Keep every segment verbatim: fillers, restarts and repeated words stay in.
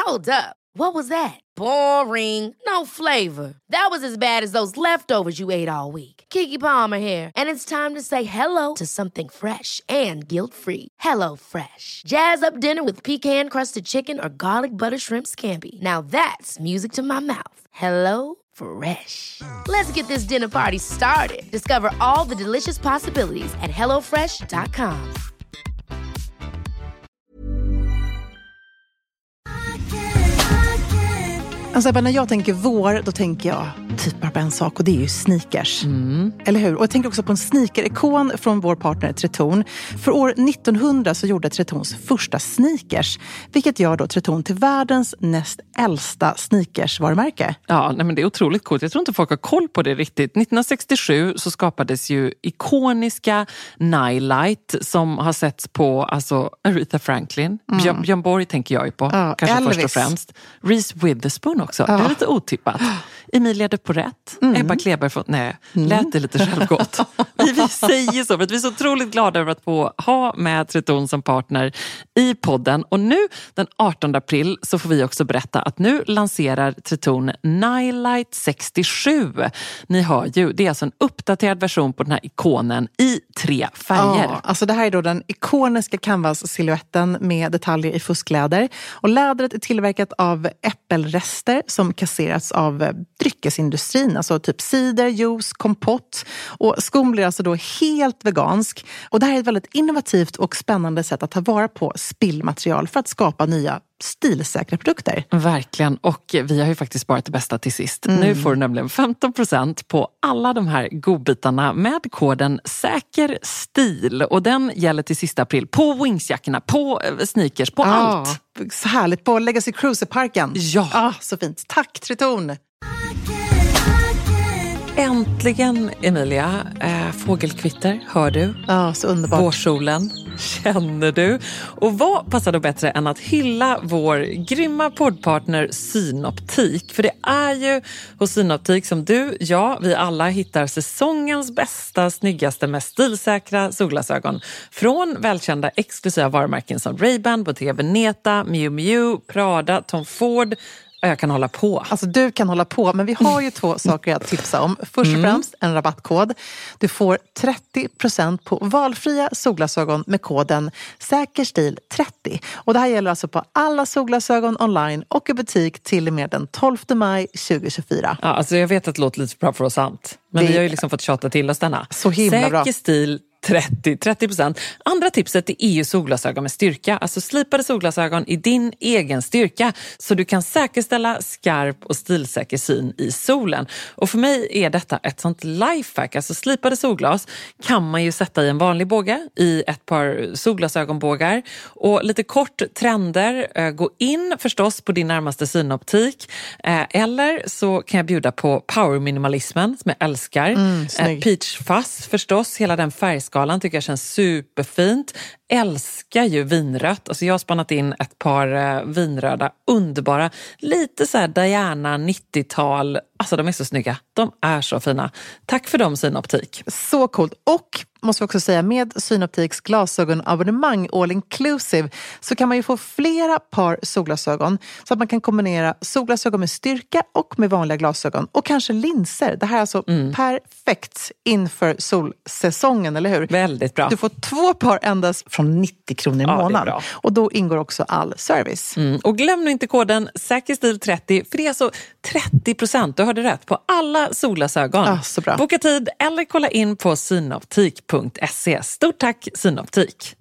Hold up. What was that? Boring. No flavor. That was as bad as those leftovers you ate all week. Keke Palmer here, and it's time to say hello to something fresh and guilt-free. Hello Fresh. Jazz up dinner with pecan-crusted chicken or garlic butter shrimp scampi. Now that's music to my mouth. Hello Fresh. Let's get this dinner party started. Discover all the delicious possibilities at hello fresh dot com. Alltså när jag tänker vår, då tänker jag typ bara på en sak, och det är ju sneakers. Mm. Eller hur? Och jag tänker också på en sneaker-ikon från vår partner Tretorn. För år nittonhundra så gjorde Tretorns första sneakers, vilket gör då Tretorn till världens näst äldsta sneakers-varumärke. Ja, nej, men det är otroligt coolt. Jag tror inte folk har koll på det riktigt. nittonhundrasextiosju så skapades ju ikoniska Nightlight som har setts på alltså Aretha Franklin. Mm. Björn, Björn Borg tänker jag ju på, ja, kanske Elvis. Först och främst. Reese Witherspoon också. Ja. Det är lite otippat. Emilia de Porrett, mm. Ebba Kleber från, nej, mm. lät det lite självgott. vi, vi säger så för att vi är så otroligt glada över att få ha med Tretorn som partner i podden. Och nu den artonde april så får vi också berätta att nu lanserar Tretorn Nightlight sextiosju. Ni hör ju, det är alltså en uppdaterad version på den här ikonen i tre färger. Ja, alltså det här är då den ikoniska canvas-silhuetten med detaljer i fuskläder. Och lädret är tillverkat av äppelrester som kasserats av dryckesindustrin, alltså typ cider, juice, kompott, och skon blir alltså då helt vegansk. Och det här är ett väldigt innovativt och spännande sätt att ta vara på spillmaterial för att skapa nya stilsäkra produkter. Verkligen, och vi har ju faktiskt sparat det bästa till sist. Mm. Nu får du nämligen femton procent på alla de här godbitarna med koden säker stil, och den gäller till sista april på Wingsjackorna, på sneakers, på ah, allt. Så härligt, på Legacy Cruiser-parken. Ja. Ah, så fint. Tack Tretorn! Äntligen, Emilia. Äh, fågelkvitter, hör du? Ja, så underbart. Vårsolen, känner du? Och vad passar då bättre än att hylla vår grymma poddpartner Synoptik? För det är ju hos Synoptik som du, ja, vi alla hittar säsongens bästa, snyggaste, mest stilsäkra solglasögon. Från välkända exklusiva varumärken som Ray-Ban, Bottega Veneta, Miu Miu, Prada, Tom Ford. Jag kan hålla på. Alltså du kan hålla på, men vi har ju två saker att tipsa om. Först och främst en rabattkod. Du får trettio procent på valfria solglasögon med koden säkerstil trettio. Och det här gäller alltså på alla solglasögon online och i butik till och med den tolfte maj tjugohundratjugofyra. Ja, alltså jag vet att det låter lite bra för oss sant. Men det... vi har ju liksom fått tjata till oss denna. Så himla bra. Säkerstil trettio, trettio procent. Andra tipset är E U solglasögon med styrka. Alltså slipade solglasögon i din egen styrka. Så du kan säkerställa skarp och stilsäker syn i solen. Och för mig är detta ett sånt lifehack. Alltså slipade solglas kan man ju sätta i en vanlig båge. I ett par solglasögonbågar. Och lite kort trender. Gå in förstås på din närmaste synoptik. Eller så kan jag bjuda på power minimalismen som jag älskar. Mm, Peach Fuzz förstås. Hela den färgskalan tycker jag känns superfint. Älskar ju vinrött. Alltså jag har spannat in ett par eh, vinröda, underbara. Lite så här Diana nittiotal. Alltså de är så snygga. De är så fina. Tack för dem, Synoptik. Så coolt. Och måste vi också säga, med Synoptiks glasögonabonnemang all inclusive så kan man ju få flera par solglasögon så att man kan kombinera solglasögon med styrka och med vanliga glasögon och kanske linser. Det här är alltså mm. perfekt inför solsäsongen, eller hur? Väldigt bra. Du får två par endast från nittio kronor i ja, månaden. Och då ingår också all service. Mm. Och glöm nu inte koden säkerstil trettio, för det är alltså trettio procent, du hörde rätt, på alla solglasögon. Ja, så bra. Boka tid eller kolla in på synoptik punkt se. Stort tack Synoptik.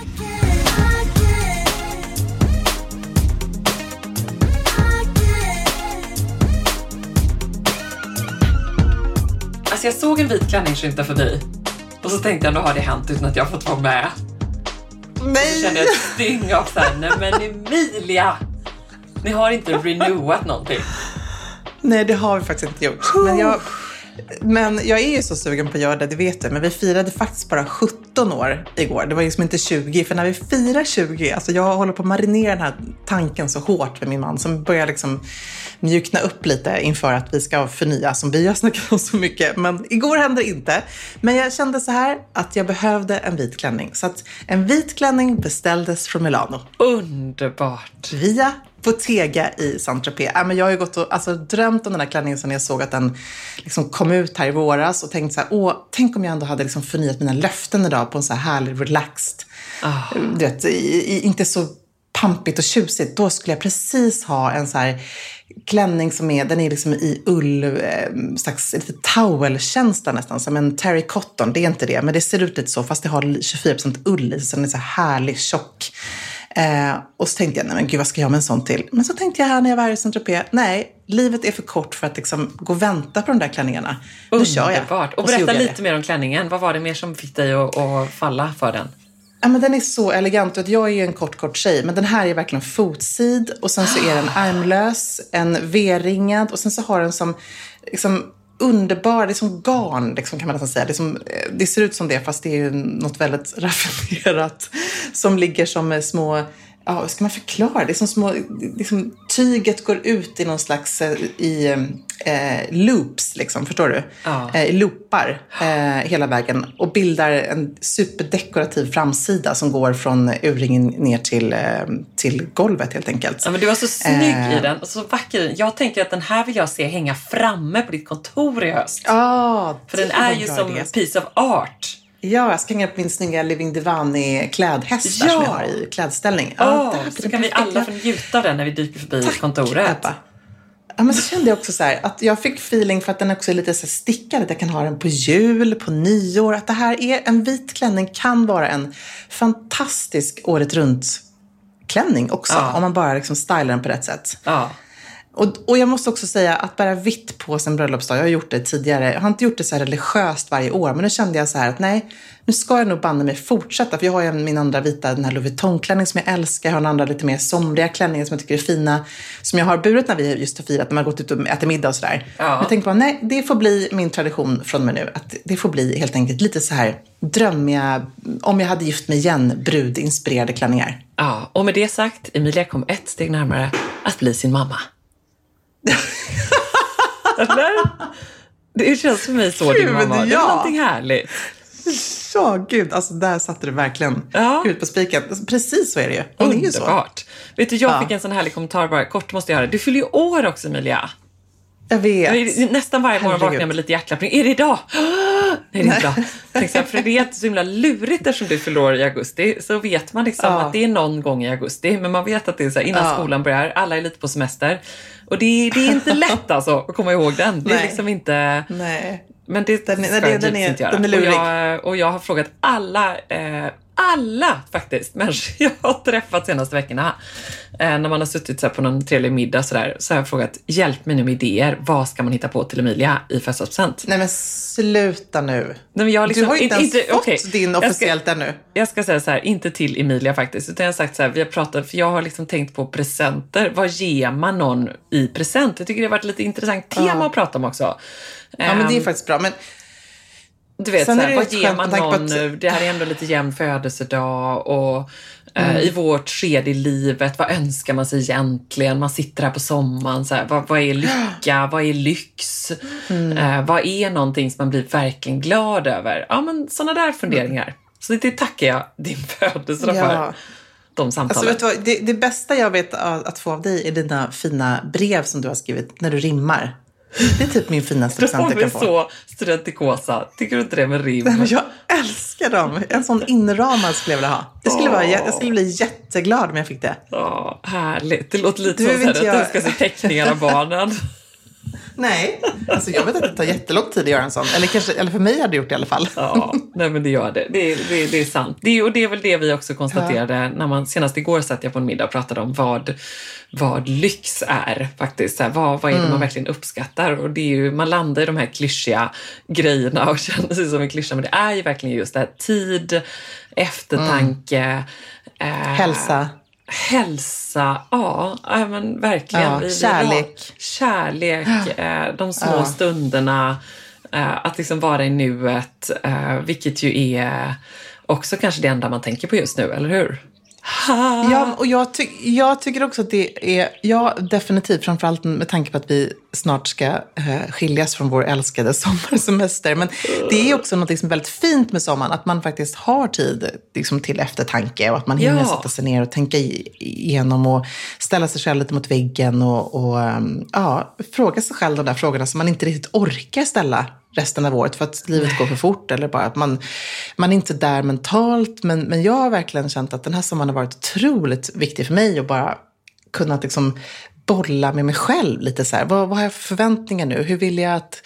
Alltså jag såg en vit klänning skymta förbi och så tänkte jag, nu har det hänt utan att jag fått vara med. Nej! Så kände jag ett styng av så här, nej men Emilia, ni har inte renewat någonting. Nej, det har vi faktiskt inte gjort. Men jag, men jag är ju så sugen på att göra det, det vet du. Men vi firade faktiskt bara sjutton år igår. Det var liksom inte tjugo. För när vi firar tjugo, alltså jag håller på att marinera den här tanken så hårt med min man. Som börjar liksom mjukna upp lite inför att vi ska förnya, som vi har snackat om så mycket. Men igår hände det inte. Men jag kände så här att jag behövde en vit klänning. Så att en vit klänning beställdes från Milano. Underbart. Via Bottega i Saint-Tropez. Ja, men jag har ju gått och alltså, drömt om den här klänningen sen jag såg att den liksom kom ut här i våras och tänkt så här, åh, tänk om jag ändå hade liksom förnyat mina löften idag på en så här härlig, relaxed, oh. du vet, i, i, inte så pampigt och tjusigt. Då skulle jag precis ha en så här klänning som är, den är liksom i ull, eh, slags lite towelkänsla nästan, som en terry cotton. Det är inte det, men det ser ut lite så, fast det har tjugofyra procent ull i, så den är så här härlig, tjock. Eh, och så tänkte jag, nej men gud, vad ska jag ha med en sån till? Men så tänkte jag här när jag var här i Saint-Tropez, nej, livet är för kort för att liksom gå och vänta på de där klänningarna. Nu kör jag. Och, och berätta lite det. mer om klänningen. Vad var det mer som fick dig att, att falla för den? Ja, men den är så elegant och jag är ju en kort, kort tjej. Men den här är verkligen fotsid och sen så är den armlös, en V-ringad och sen så har den som liksom underbar, det är som garn liksom, kan man nästan säga. Det, som, det ser ut som det, fast det är ju något väldigt raffinerat som ligger som små, ja, hur ska man förklara? Det är som små, liksom, tyget går ut i någon slags i eh, loops, liksom, förstår du? Ja. Eh, I loopar eh, hela vägen och bildar en superdekorativ framsida som går från urringen ner till, eh, till golvet helt enkelt. Ja, men du var så snygg eh, i den och så vacker. Jag tänker att den här vill jag se hänga framme på ditt kontor i höst. Ja, för den är ju som en piece of art. Ja, jag ska hänga upp min snygga Living Divani klädhästar ja. som jag har i klädställning. Ja, oh, så kan vi alla få njuta av den när vi dyker förbi Tack, kontoret. Ebba. Ja, men så kände jag också så här, att jag fick feeling för att den också är lite så här stickad. Att jag kan ha den på jul, på nyår. Att det här är en vit klänning kan vara en fantastisk året runt klänning också. Ja. Om man bara liksom stylar den på rätt sätt. Ja. Och, och jag måste också säga att bära vitt på sin bröllopsdag, jag har gjort det tidigare. Jag har inte gjort det så här religiöst varje år, men nu kände jag så här att nej, nu ska jag nog banna mig fortsätta. För jag har ju min andra vita, den här Louis Vuitton-klänning som jag älskar. Jag har en andra lite mer somriga klänningar som jag tycker är fina. Som jag har burit när vi just har firat, när man har gått ut och ätit middag och sådär. Ja. Jag tänkte bara, nej, det får bli min tradition från mig nu. Att det får bli helt enkelt lite så här drömmiga, om jag hade gift mig igen, brudinspirerade klänningar. Ja, och med det sagt, Emilia kom ett steg närmare att bli sin mamma. Eller? Det känns för mig så, gud, din mamma. Det är ja. någonting härligt. Ja, gud. Alltså där satte du verkligen ja. ut på spiken. Alltså, precis så är det ju. Och det är ju så. Vet du, jag ja. fick en sån härlig kommentar bara. Kort måste jag göra. Du fyller ju år också, Emilia. Jag vet. Nästan varje morgon vaknar jag med lite hjärtklappning. Är det idag? Nej, det är inte idag. För det är inte så himla lurigt eftersom du fyller år i augusti. Så vet man liksom ja. att det är någon gång i augusti. Men man vet att det är så här, innan ja. skolan börjar. Alla är lite på semester. Och det, det är inte lätt alltså att komma ihåg den. Det är Nej. liksom inte... Nej. Men det den, ska det, jag den är, inte göra. Den är lurig. Och jag, och jag har frågat alla... Eh, alla faktiskt människor jag har träffat senaste veckorna. Eh, när man har suttit så här på någon trevlig middag så, där, så har jag frågat, hjälp mig nu med idéer. Vad ska man hitta på till Emilia i födelsedagspresent? Nej men sluta nu. Nej, men jag liksom, du har inte ens inte, fått okay. din officiellt ännu. Jag ska säga så här, inte till Emilia faktiskt. Utan jag har sagt så här, vi har pratat, för jag har liksom tänkt på presenter. Vad ger man någon i present? Jag tycker det har varit lite intressant tema ja. att prata om också. Ja um, men det är faktiskt bra. Men du vet, så här, vad ger man någon nu? Det här är ändå lite jämn födelsedag och mm. eh, i vårt skede i livet, vad önskar man sig egentligen? Man sitter här på sommaren, så här, vad, vad är lycka? Vad är lyx? Mm. Eh, vad är någonting som man blir verkligen glad över? Ja, men sådana där funderingar. Mm. Så det tackar jag din födelsedag ja. för. De samtalen. Alltså, vet du vad, det, det bästa jag vet att få av dig är dina fina brev som du har skrivit när du rimmar. Det är typ min finaste present jag kan få. De är så studentikosa. Tycker du inte det med rim? Nej, men jag älskar dem. En sån inramad skulle jag vilja ha. Det skulle oh. vara, jag skulle bli jätteglad om jag fick det. Ja, oh, härligt. Det låter lite du, som att jag... du ska se teckningar av barnen. Nej, alltså jag vet att det tar jättelång tid att göra en sån. Eller, kanske, eller för mig hade det gjort det i alla fall. Ja, nej men det gör det. Det, det, det är sant. Det, och det är väl det vi också konstaterade ja. när man senast igår satt jag på en middag och pratade om vad, vad lyx är faktiskt. Så här, vad, vad är det mm. man verkligen uppskattar? Och det är ju, man landar i de här klyschiga grejerna och känner sig som en klyscha. Men det är ju verkligen just det här tid, eftertanke, mm. eh, hälsa. Hälsa, ja, men verkligen. Ja, vi, kärlek. Vi kärlek, eh, de små ja. stunderna, eh, att liksom vara i nuet, eh, vilket ju är också kanske det enda man tänker på just nu, eller hur? Ja, och jag, ty- jag tycker också att det är, ja definitivt, framförallt med tanke på att vi snart ska eh, skiljas från vår älskade sommarsemester. Men det är också något som är väldigt fint med sommaren, att man faktiskt har tid liksom, till eftertanke och att man hinner ja. sätta sig ner och tänka igenom och ställa sig själv lite mot väggen och, och ja, fråga sig själv de där frågorna som man inte riktigt orkar ställa resten av året för att livet Nej. går för fort eller bara att man, man är inte där mentalt. Men, men jag har verkligen känt att den här sommaren har varit otroligt viktig för mig och bara kunnat liksom bolla med mig själv lite så här. Vad, vad har jag för förväntningar nu? Hur vill jag att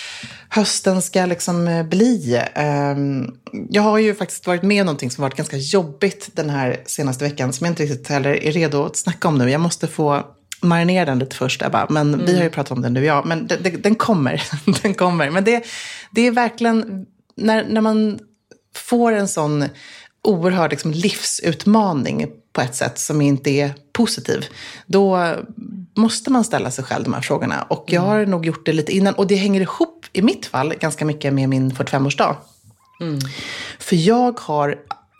hösten ska liksom bli? Um, jag har ju faktiskt varit med om någonting som varit ganska jobbigt den här senaste veckan som jag inte riktigt heller är redo att snacka om nu. Jag måste få marinera den lite först, Ebba. Men mm. vi har ju pratat om den nu, ja. Men det, det, den kommer. den kommer. Men det, det är verkligen, när, när man får en sån oerhörd liksom, livsutmaning på ett sätt som inte är positiv, då måste man ställa sig själv de här frågorna. Och jag har nog gjort det lite innan. Och det hänger ihop, i mitt fall, ganska mycket med min fyrtiofemårsdag. Mm. För jag har...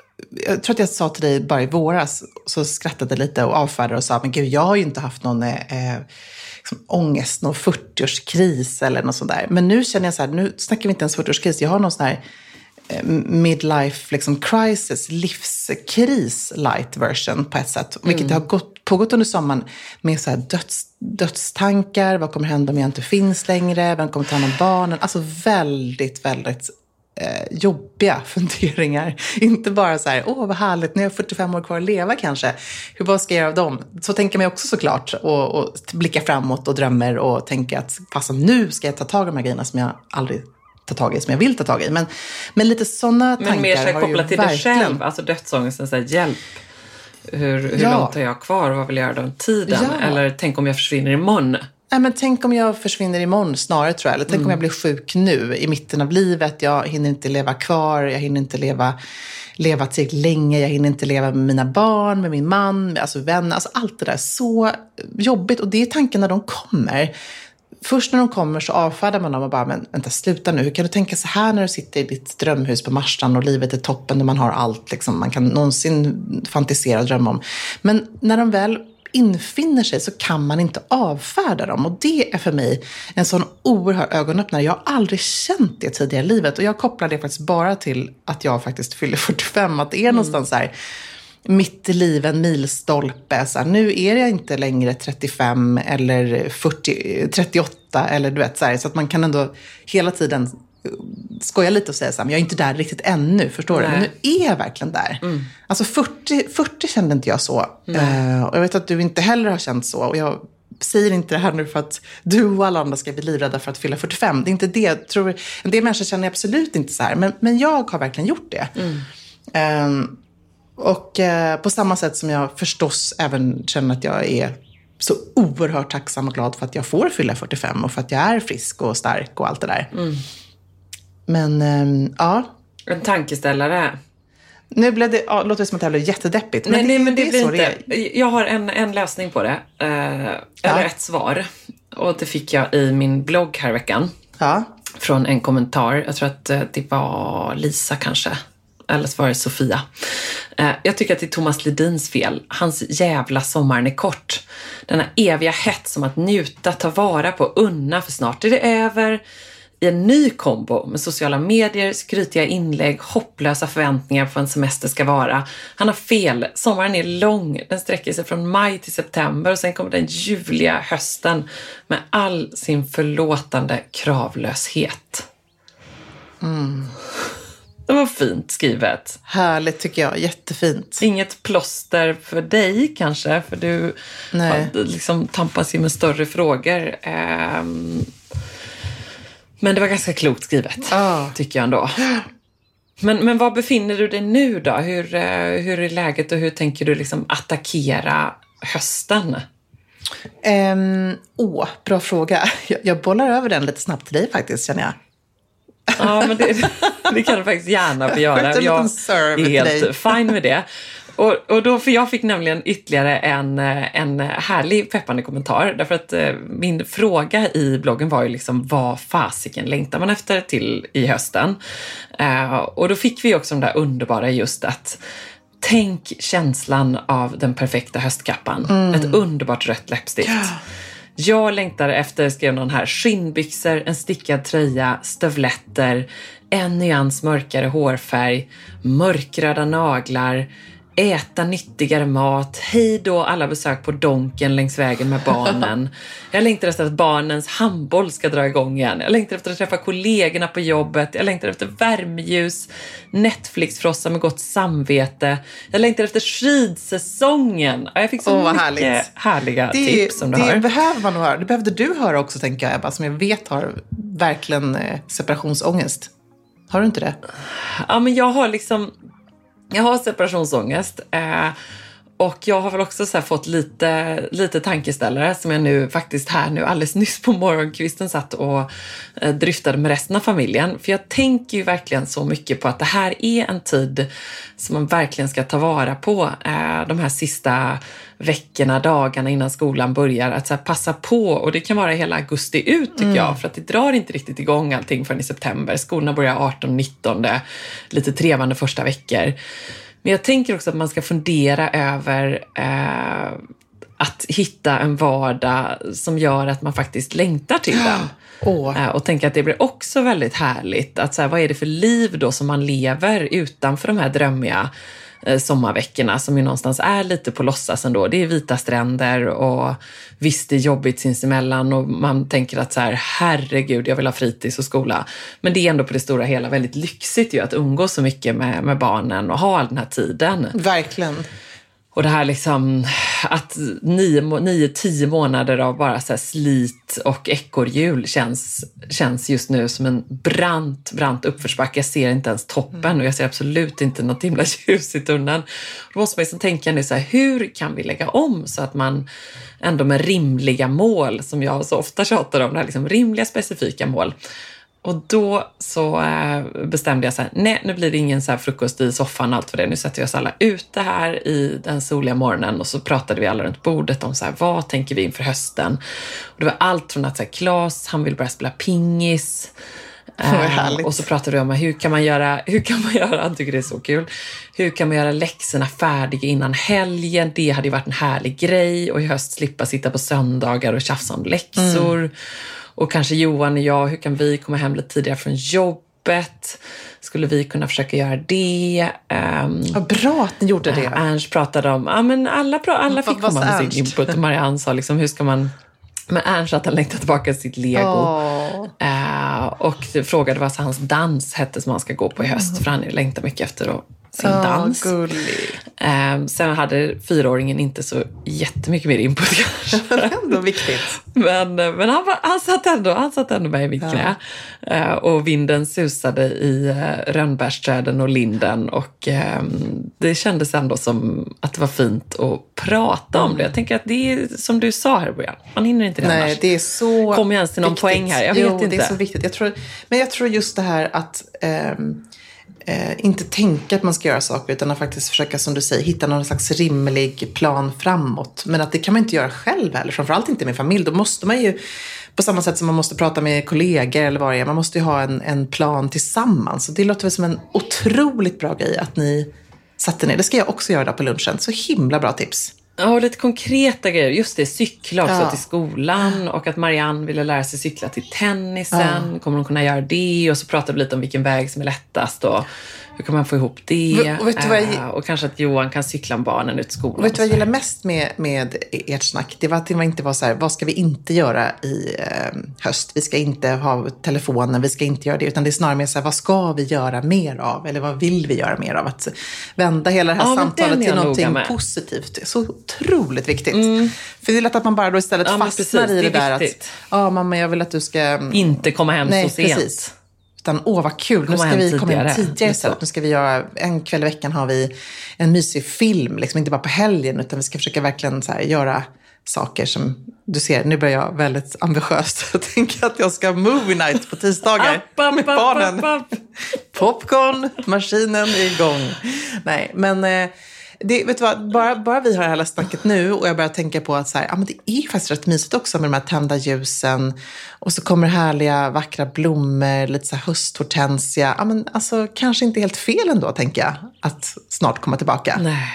Jag tror att jag sa till dig bara i våras, så skrattade lite och avfärdade och sa, men gud, jag har ju inte haft någon eh, liksom, ångest, någon fyrtioårskris eller något sånt där. Men nu känner jag så här, nu snackar vi inte ens fyrtioårskris, jag har någon sån här eh, midlife liksom, crisis, livskris light version på ett sätt. Mm. Vilket har gått, pågått under sommaren med så här döds, dödstankar, vad kommer hända om jag inte finns längre, vem kommer ta hand om barnen, alltså väldigt, väldigt Eh, jobbiga funderingar. Inte bara så här, åh vad härligt, nu är jag fyrtiofem år kvar att leva kanske. Hur, vad ska jag göra av dem? Så tänker man också såklart och, och blicka framåt och drömmer och tänka att fast nu ska jag ta tag i de här grejerna som jag aldrig tar tag i, som jag vill ta tag i. Men, men lite sådana tankar men mer så här, har kopplat ju till verkligen... dig själv, alltså dödsångesten, så här, hjälp. Hur, hur ja. långt har jag kvar? Vad vill jag göra av tiden? Ja. Eller tänk om jag försvinner imorgon? Nej, men tänk om jag försvinner imorgon snarare, tror jag. Eller tänk mm. om jag blir sjuk nu i mitten av livet. Jag hinner inte leva kvar. Jag hinner inte leva, leva till länge. Jag hinner inte leva med mina barn, med min man, med alltså vänner. Alltså allt det där. Så jobbigt. Och det är tanken när de kommer. Först när de kommer så avfärdar man dem och bara, men vänta, sluta nu. Hur kan du tänka så här när du sitter i ditt drömhus på Marstrand och livet är toppen, där man har allt liksom, man kan någonsin fantisera och drömma om. Men när de väl infinner sig så kan man inte avfärda dem. Och det är för mig en sån oerhörd ögonöppnare. Jag har aldrig känt det tidigare i livet. Och jag kopplar det faktiskt bara till att jag faktiskt fyller fyrtiofem. Att det är mm. någonstans så här mitt i livet, en milstolpe. Så här, nu är jag inte längre trettiofem eller fyrtio, trettioåtta eller du vet så här. Så att man kan ändå hela tiden skoja lite och säga så här, men jag är inte där riktigt ännu, förstår Nej. du? Men nu är jag verkligen där. Mm. Alltså fyrtio, fyrtio kände inte jag så. Uh, och jag vet att du inte heller har känt så. Och jag säger inte det här nu för att du och alla andra ska bli livrädda för att fylla fyrtiofem. Det är inte det. Jag tror, en del människor känner absolut inte så här. Men, men jag har verkligen gjort det. Mm. Uh, och uh, på samma sätt som jag förstås även känner att jag är så oerhört tacksam och glad för att jag får fylla fyrtiofem. Och för att jag är frisk och stark och allt det där. Mm. Men, ähm, ja. En tankeställare. Nu blev det, ja, låter det som att det här blev jättedeppigt. Men nej, det, nej, men det, det blir så inte. Det är. Jag har en, en lösning på det. Eh, ja. Eller ett svar. Och det fick jag i min blogg här veckan. Ja. Från en kommentar. Jag tror att det var Lisa kanske. Eller så var det Sofia. Eh, jag tycker att det är Thomas Ledins fel. Hans jävla sommaren är kort. Denna eviga hett som att njuta, ta vara på, unna. För snart är det över. I en ny kombo med sociala medier, skrytiga inlägg, hopplösa förväntningar på vad en semester ska vara. Han har fel. Sommaren är lång. Den sträcker sig från maj till september och sen kommer den juliga hösten med all sin förlåtande kravlöshet. Mm. Det var fint skrivet. Härligt tycker jag, jättefint. Inget plåster för dig kanske, för du Nej. har liksom tampas med större frågor. Ehm... Men det var ganska klokt skrivet, oh. tycker jag ändå. Men, men var befinner du dig nu då? Hur, hur är läget och hur tänker du liksom attackera hösten? Um, åh, bra fråga. Jag, jag bollar över den lite snabbt till dig faktiskt, känner jag. Ja, men det, det kan du faktiskt gärna få göra. Jag är helt fine med det. Och, och då, för jag fick nämligen ytterligare en, en härlig peppande kommentar. Därför att eh, min fråga i bloggen var ju liksom, vad fasiken längtar man efter till i hösten? Eh, och då fick vi också de där underbara just att Tänk känslan av den perfekta höstkappan. Mm. Ett underbart rött läppstift. Ja. Jag längtar efter, skrev någon här, skinnbyxor, en stickad tröja, stövletter, en nyans mörkare hårfärg, mörkröda naglar, äta nyttigare mat, hej då alla besök på Donken längs vägen med barnen. Jag längtar efter att barnens handboll ska dra igång igen. Jag längtar efter att träffa kollegorna på jobbet. Jag längtar efter värmeljus, Netflix-frossa med gott samvete. Jag längtar efter skidsäsongen. Jag fick så oh, mycket härligt. härliga det, tips som du det har. Det behöver man nog höra. Det behövde du höra också, tänker jag, Ebba, som jag vet har verkligen eh, separationsångest. Har du inte det? Ja, men jag har liksom... Jag har separationsångest eh, och jag har väl också så här fått lite, lite tankeställare som jag nu faktiskt här nu alldeles nyss på morgonkvisten satt och eh, dryftade med resten av familjen. För jag tänker ju verkligen så mycket på att det här är en tid som man verkligen ska ta vara på eh, de här sista veckorna, dagarna innan skolan börjar. Att så här, passa på, och det kan vara hela augusti ut tycker mm. jag, för att det drar inte riktigt igång allting förrän i september. Skolorna börjar arton nitton, lite trevande första veckor. Men jag tänker också att man ska fundera över eh, att hitta en vardag som gör att man faktiskt längtar till den. Oh. Eh, och tänka att det blir också väldigt härligt. Att så här, vad är det för liv då som man lever utanför de här drömmiga eh, sommarveckorna som ju någonstans är lite på låtsas ändå. Det är vita stränder och visst det är jobbigt sinsemellan och man tänker att så här, herregud jag vill ha fritids och skola. Men det är ändå på det stora hela väldigt lyxigt ju att umgås så mycket med, med barnen och ha all den här tiden. Verkligen. Och det här liksom att nio, nio, tio månader av bara så här slit och ekorrhjul känns, känns just nu som en brant, brant uppförsbacke. Jag ser inte ens toppen och jag ser absolut inte något himla ljus i tunneln. Då måste man liksom tänka nu så här, hur kan vi lägga om så att man ändå med rimliga mål, som jag så ofta tjatar om, det här liksom rimliga specifika mål. Och då så äh, bestämde jag så här, nej nu blir det ingen så här frukost i soffan och allt för det. Nu sätter vi oss alla ute här i den soliga morgonen och så pratade vi alla runt bordet om så här, vad tänker vi inför hösten? Och det var allt från att så här, Claes, han vill börja spela pingis. Äh, och så pratade vi om hur kan man göra, hur kan man göra, han tycker det är så kul. Hur kan man göra läxorna färdiga innan helgen? Det hade ju varit en härlig grej. Och i höst slippa sitta på söndagar och tjafsa om läxor. Mm. Och kanske Johan och jag, hur kan vi komma hem lite tidigare från jobbet? Skulle vi kunna försöka göra det? Um, Vad bra att ni gjorde det. Uh, Ernst pratade om, ja men alla, alla fick komma med sin input. Och Marianne sa liksom, hur ska man... Men Ernst att han längtade tillbaka sitt Lego. Oh. Uh, och frågade vad hans dans hette som han ska gå på i höst. Mm. För han längtar mycket efter att sin oh, dans. Uh, sen hade fyraåringen inte så jättemycket mer input kanske. Det är ändå viktigt. Men, men han, var, han, satt ändå, han satt ändå med i mitt knä. Ja. Uh, och vinden susade i uh, rönnbärsträden och linden. Och um, det kändes ändå som att det var fint att prata om det. Jag tänker att det är som du sa här i början. Man hinner inte det. Nej, annars. Det är så Kommer jag ens till någon viktigt. Poäng här? Jag jo, vet inte. Det är så viktigt. Jag tror, men jag tror just det här att... Um, Eh, inte tänka att man ska göra saker utan att faktiskt försöka, som du säger, hitta någon slags rimlig plan framåt. Men att det kan man inte göra själv heller, framförallt inte med familj. Då måste man ju, på samma sätt som man måste prata med kollegor eller vad det är, man måste ju ha en, en plan tillsammans. Så det låter väl som en otroligt bra grej att ni satte ner. Det ska jag också göra där på lunchen. Så himla bra tips. Ja, och lite konkreta grejer. Just det, cykla också ja. till skolan. Och att Marianne ville lära sig cykla till tennisen. Ja. Kommer hon kunna göra det? Och så pratade vi lite om vilken väg som är lättast. Och hur kan man få ihop det? Och, vet du vad jag... och kanske att Johan kan cykla barnen ut till skolan. Och vet du vad jag gillar mest med, med ert snack? Det var att det var inte var så här, vad ska vi inte göra i eh, höst? Vi ska inte ha telefonen, vi ska inte göra det. Utan det är snarare mer så här, vad ska vi göra mer av? Eller vad vill vi göra mer av? Att vända hela det här ja, samtalet till någonting positivt. Det är så otroligt viktigt. Mm. För det är lätt att man bara då istället ja, fastnar precis, i det, det där viktigt. Att ja mamma, jag vill att du ska... Inte komma hem nej, så sent. Precis. Utan, åh vad kul, komma nu ska vi komma hem tidigare istället. Nu ska vi göra, en kväll i veckan har vi en mysig film, liksom inte bara på helgen, utan vi ska försöka verkligen så här, göra saker som, du ser, nu börjar jag väldigt ambitiöst. Jag tänker att jag ska ha movie night på tisdagar app, app, med barnen. App, app. Popcorn, maskinen är igång. Nej, men... Eh, det, vet du vad, bara, bara vi har det här snacket nu och jag börjar tänka på att så här, ja, men det är ju faktiskt rätt mysigt också med de här tända ljusen och så kommer härliga vackra blommor, lite så här hösthortensia. Ja, men alltså kanske inte helt fel ändå, tänker jag, att snart komma tillbaka. Nej.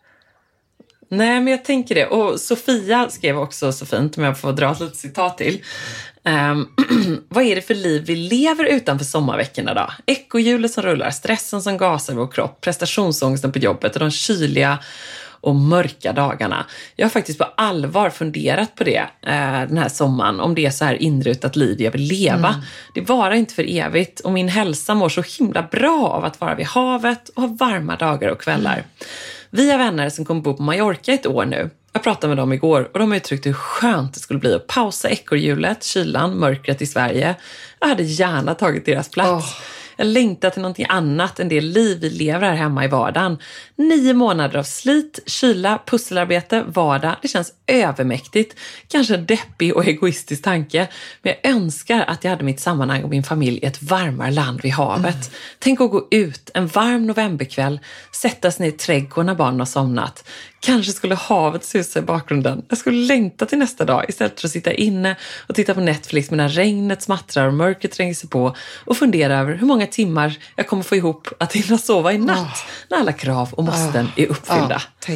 Nej, men jag tänker det. Och Sofia skrev också så fint, om jag får dra ett litet citat till. Um, vad är det för liv vi lever utanför sommarveckorna då? Ekohjulet som rullar, stressen som gasar vår kropp, prestationsångesten på jobbet och de kyliga och mörka dagarna. Jag har faktiskt på allvar funderat på det eh, den här sommaren, om det är så här inrutat liv jag vill leva. Mm. Det varar inte för evigt och min hälsa mår så himla bra av att vara vid havet och ha varma dagar och kvällar. Mm. Vi har vänner som kommer bo på Mallorca ett år nu. Jag pratade med dem igår och de uttryckte hur skönt det skulle bli att pausa ekorrhjulet, kylan, mörkret i Sverige. Jag hade gärna tagit deras plats. Oh. Jag längtar till någonting annat än det liv vi lever här hemma i vardagen. Nio månader av slit, kyla, pusselarbete, vardag. Det känns övermäktigt. Kanske en deppig och egoistisk tanke. Men jag önskar att jag hade mitt sammanhang och min familj i ett varmare land vid havet. Mm. Tänk att gå ut en varm novemberkväll, sätta sig ner i trädgården när barnen har somnat. Kanske skulle havet susa i bakgrunden. Jag skulle längta till nästa dag istället för att sitta inne och titta på Netflix medan regnet smattrar och mörkret tränger sig på och fundera över hur många timmar jag kommer få ihop att hinna sova i natt oh. när alla krav och måsten oh. är uppfyllda. Oh, tänk.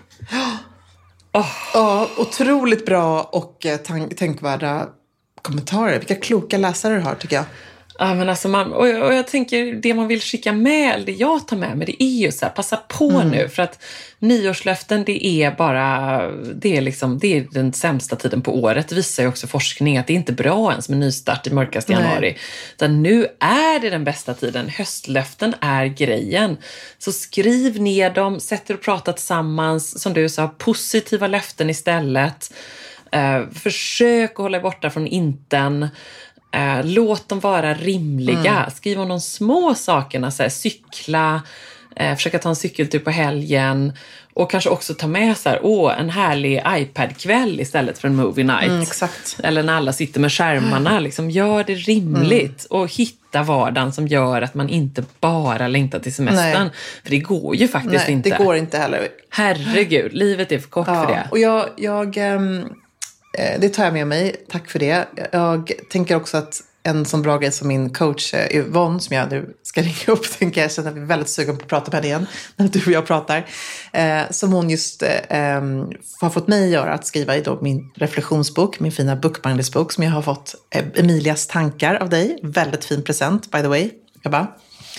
Oh. Oh, otroligt bra och tank- tänkvärda kommentarer. Vilka kloka läsare du har, tycker jag. Ja, men alltså man, och, jag, och jag tänker, det man vill skicka med, eller det jag tar med mig, det är ju så här, passa på mm. nu, för att nyårslöften, det är bara, det är liksom, det är den sämsta tiden på året. Det visar ju också forskning att det är inte bra ens med nystart i mörkaste januari. Utan nu är det den bästa tiden. Höstlöften är grejen. Så skriv ner dem, sätt er och prata tillsammans, som du sa, positiva löften istället. Uh, försök att hålla borta från inten. Uh, låt dem vara rimliga. Mm. Skriv om de små sakerna, så här, cykla, uh, försöka ta en cykeltur på helgen och kanske också ta med så här, åh, en härlig iPad-kväll istället för en movie night. Mm, exakt. Eller när alla sitter med skärmarna. Mm. Liksom, gör det rimligt mm. och hitta vardagen som gör att man inte bara längtar till semestern. Nej. För det går ju faktiskt Nej, inte. det går inte heller. Herregud, livet är för kort ja, för det. Och jag... jag um... Det tar jag med mig. Tack för det. Jag tänker också att en sån bra grej som min coach Yvonne, som jag nu ska ringa upp, tänker jag, känner att vi är väldigt sugen på att prata med henne igen när du och jag pratar. Eh, som hon just eh, har fått mig att göra, att skriva i då min reflektionsbok, min fina bookbindersbok som jag har fått, eh, Emilias tankar av dig. Väldigt fin present, by the way. Jag bara.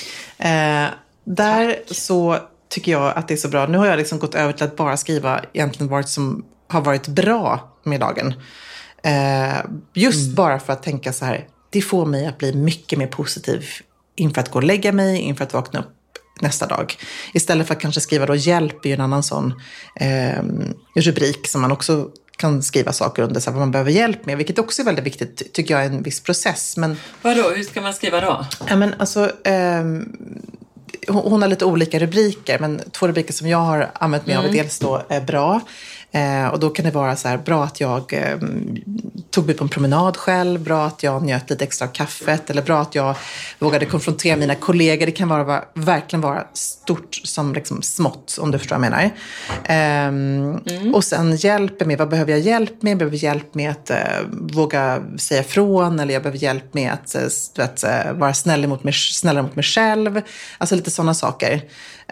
Eh, där Tack. Så tycker jag att det är så bra. Nu har jag liksom gått över till att bara skriva egentligen vad som har varit bra med dagen. Eh, just mm. bara för att tänka så här, det får mig att bli mycket mer positiv inför att gå och lägga mig, inför att vakna upp nästa dag. Istället för att kanske skriva då hjälp i en annan sån eh, rubrik som man också kan skriva saker under, så här, vad man behöver hjälp med, vilket också är väldigt viktigt, tycker jag, är en viss process. Men, vadå, hur ska man skriva då? Ja, men alltså... Eh, hon har lite olika rubriker, men två rubriker som jag har använt mig mm. av är dels då är bra. Eh, och då kan det vara så här, bra att jag eh, tog mig på en promenad själv, bra att jag njöt lite extra av kaffet, eller bra att jag vågade konfrontera mina kollegor. Det kan vara, verkligen vara stort som liksom smått, om du förstår vad jag menar. Eh, mm. Och sen hjälp med, vad behöver jag hjälp med? Jag behöver hjälp med att eh, våga säga från, eller jag behöver hjälp med att, eh, att eh, vara snäll mot mig, snällare mot mig själv. Alltså lite sådana saker.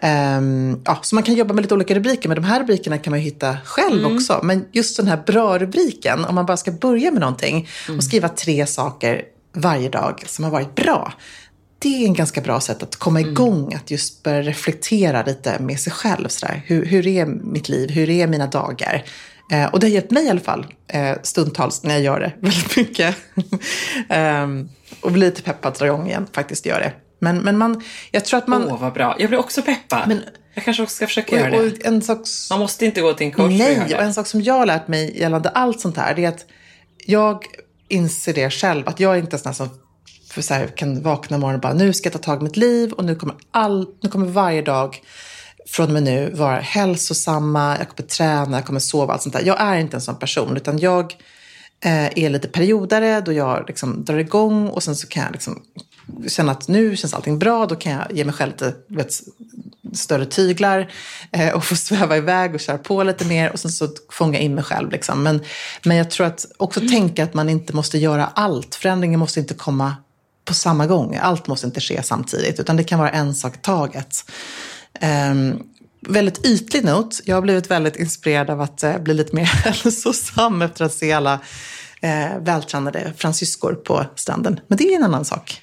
Um, ja, så man kan jobba med lite olika rubriker, men de här rubrikerna kan man ju hitta själv mm. också. Men just den här bra rubriken, om man bara ska börja med någonting mm. och skriva tre saker varje dag som har varit bra, det är en ganska bra sätt att komma igång, mm. att just börja reflektera lite med sig själv. Sådär. Hur, hur är mitt liv? Hur är mina dagar? Eh, och det har hjälpt mig i alla fall eh, stundtals när jag gör det väldigt mycket. um, och blir lite peppad att dra igång igen, faktiskt gör det. Men, men man, jag tror att man... Åh, vad bra. Jag blir också peppad. Men, jag kanske också ska försöka och, göra det. Och en sak, man måste inte gå till en coach. Nej, och en sak som jag har lärt mig gällande allt sånt här, det är att jag inser det själv. Att jag är inte sån som för så här, kan vakna imorgon och bara, nu ska jag ta tag i mitt liv. Och nu kommer, all, nu kommer varje dag från och med nu vara hälsosamma. Jag kommer träna, jag kommer sova, allt sånt där. Jag är inte en sån person, utan jag eh, är lite periodare då jag liksom drar igång och sen så kan jag liksom känna att nu känns allting bra, då kan jag ge mig själv lite vet, större tyglar eh, och få sväva iväg och köra på lite mer och sen så fånga in mig själv. Liksom. Men, men jag tror att också mm. tänka att man inte måste göra allt. Förändringen måste inte komma på samma gång. Allt måste inte ske samtidigt, utan det kan vara en sak taget. Um, väldigt ytlig not. Jag har blivit väldigt inspirerad av att uh, bli lite mer hälsosam efter att se alla uh, vältränade fransyskor på stranden. Men det är en annan sak.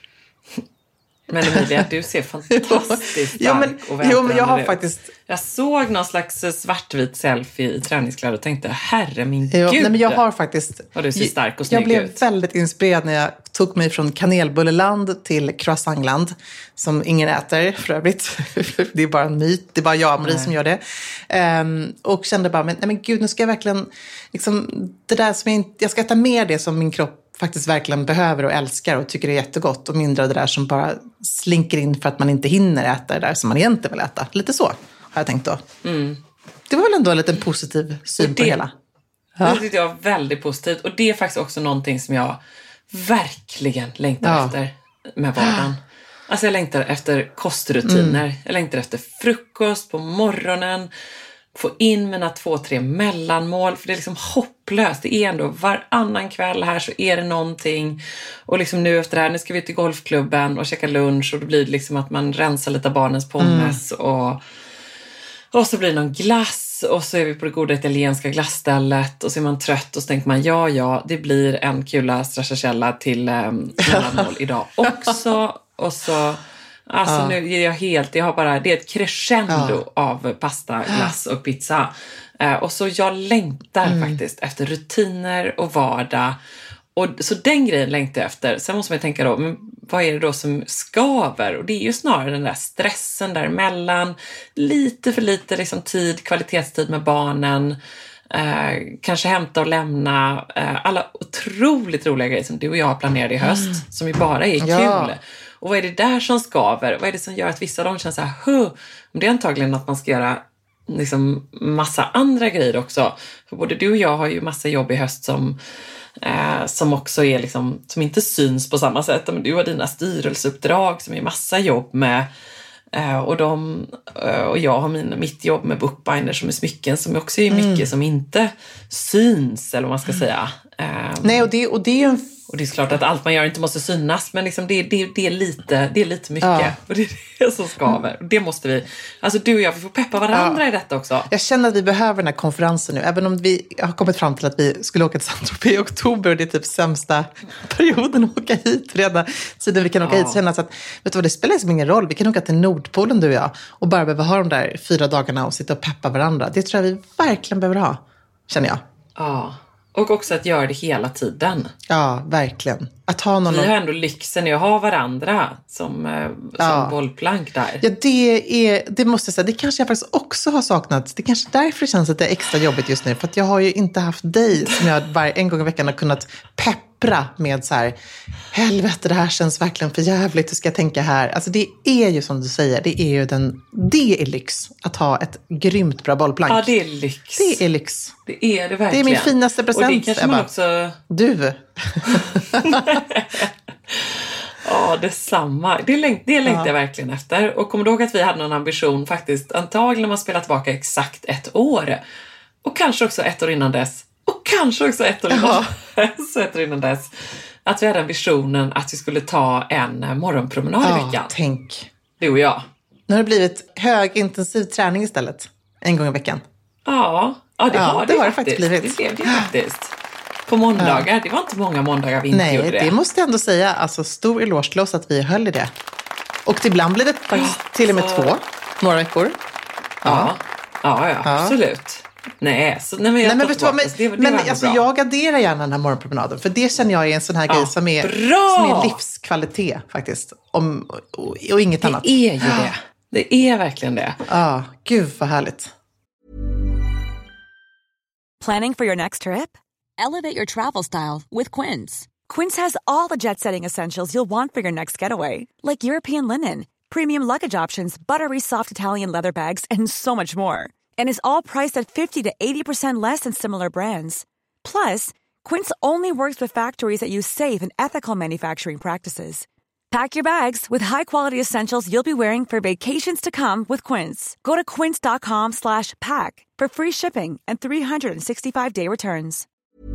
Men Emilia, du ser fantastiskt stark ja, men, och vältränad jo, men jag har ut. faktiskt... Jag såg någon slags svartvit selfie i träningskläder och tänkte, herre min jo, gud. Nej, men jag har faktiskt... Och du ser stark och snygg Jag blev ut. väldigt inspirerad när jag tog mig från kanelbulleland till croissantland, som ingen äter för övrigt. Det är bara en myt. Det är bara jag och Marie som gör det. Um, och kände bara, men, nej men gud, nu ska jag verkligen... Liksom, det där som jag, inte, jag ska äta mer det som min kropp faktiskt verkligen behöver och älskar och tycker är jättegott, och mindre det där som bara slinker in för att man inte hinner äta det där som man egentligen vill äta. Lite så har jag tänkt då. Mm. Det var väl ändå en liten positiv syn det, på det hela. Ja. Det tyckte jag var väldigt positivt, och det är faktiskt också någonting som jag verkligen längtar ja. efter med vardagen. Alltså jag längtar efter kostrutiner. Mm. Jag längtar efter frukost på morgonen. Få in mina två, tre mellanmål. För det är liksom hopplöst. Det är ändå varannan kväll här så är det någonting. Och liksom nu efter det här, nu ska vi till golfklubben och käka lunch. Och då blir det liksom att man rensar lite barnens pommes. Mm. Och, och så blir det någon glass. Och så är vi på det goda italienska glassstället. Och så är man trött och så tänker man, ja, ja, det blir en kula stracciatella till eh, mellanmål idag också. Och så... Alltså ja. nu är jag helt, jag har bara, det är ett crescendo ja. av pasta, glass och pizza. Eh, och så jag längtar mm. faktiskt efter rutiner och vardag. Och så den grejen längtar jag efter. Sen måste man tänka då, men vad är det då som skaver? Och det är ju snarare den där stressen däremellan. Lite för lite liksom tid, kvalitetstid med barnen. Eh, kanske hämta och lämna. Eh, alla otroligt roliga grejer som du och jag planerade i höst. Mm. Som ju bara är kul. Ja. Och vad är det där som skaver? Vad är det som gör att vissa av dem känner så här, huh? Det är antagligen att man ska göra liksom massa andra grejer också. För både du och jag har ju massa jobb i höst som, eh, som också är liksom, som inte syns på samma sätt. Men du har dina styrelseuppdrag som är massa jobb med. Eh, och, de, eh, och jag har min, mitt jobb med bookbinder som är smycken som också är mycket mm. som inte syns, eller vad man ska säga. Eh, Nej, och det, och det är ju en Och det är klart att allt man gör inte måste synas, men liksom det, det, det, är lite, det är lite mycket. Ja. Och det är det som skaver. Det måste vi, alltså du och jag, vi får peppa varandra ja. i detta också. Jag känner att vi behöver den här konferensen nu. Även om vi har kommit fram till att vi skulle åka till Saint-Tropez i oktober och det är typ sämsta perioden att åka hit. Redan tiden vi kan åka ja. hit kännas att, vet du vad, det spelar liksom ingen roll. Vi kan åka till Nordpolen du och jag och bara behöva ha de där fyra dagarna och sitta och peppa varandra. Det tror jag vi verkligen behöver ha, känner jag. Ja. Och också att göra det hela tiden. Ja, verkligen. Att ha någon... Vi har ändå lyxen i att ha varandra som, eh, som ja. bollplank där. Ja, det är, det måste jag säga. Det kanske jag faktiskt också har saknat. Det är kanske därför det känns att det är extra jobbigt just nu. För att jag har ju inte haft dig som jag var, en gång i veckan har kunnat peppra med så här, helvete, det här känns verkligen för jävligt. Hur ska jag tänka här? Alltså det är ju som du säger, det är ju den, det är lyx att ha ett grymt bra bollplank. Ja, det är lyx. Det är lyx. Det är det verkligen. Det är min finaste present. Och det kanske man också... Du. Ja, detsamma. Det, läng- det längtar ja. jag verkligen efter. Och kommer du ihåg att vi hade någon ambition faktiskt, antagligen man spelar tillbaka exakt ett år. Och kanske också ett år innan dess. Och kanske också ett år innan, ja. så ett år innan dess. Att vi hade visionen att vi skulle ta en morgonpromenad ja, i veckan. Tänk. Du och jag. Nu har det blivit högintensiv träning istället. En gång i veckan. Ja, ja det ja, har det, det, har det faktiskt. faktiskt blivit. Det blev det faktiskt. På måndagar, ja. det var inte många måndagar vi inte Nej, gjorde det. Nej, det måste jag ändå säga. Alltså stor eloge till oss att vi höll i det. Och ibland blir det faktiskt till och med så... två, några veckor. Ja, ja, ja, ja absolut. Nej, så, nej men jag nej, men vet du vad, men, det, det men alltså, jag adderar gärna den här morgonpromenaden. För det känner jag är en sån här ja, grej som är, som är livskvalitet faktiskt. Om, och, och inget det annat. Det är ju det. Det är verkligen det. Ja, gud vad härligt. Planning for your next trip? Elevate your travel style with Quince. Quince has all the jet-setting essentials you'll want for your next getaway. Like European linen, premium luggage options, buttery soft Italian leather bags, and so much more. And is all priced at fifty to eighty percent less than similar brands. Plus, Quince only works with factories that use safe and ethical manufacturing practices. Pack your bags with high-quality essentials you'll be wearing for vacations to come with Quince. Go to quince.com slash pack for free shipping and three sixty-five day returns.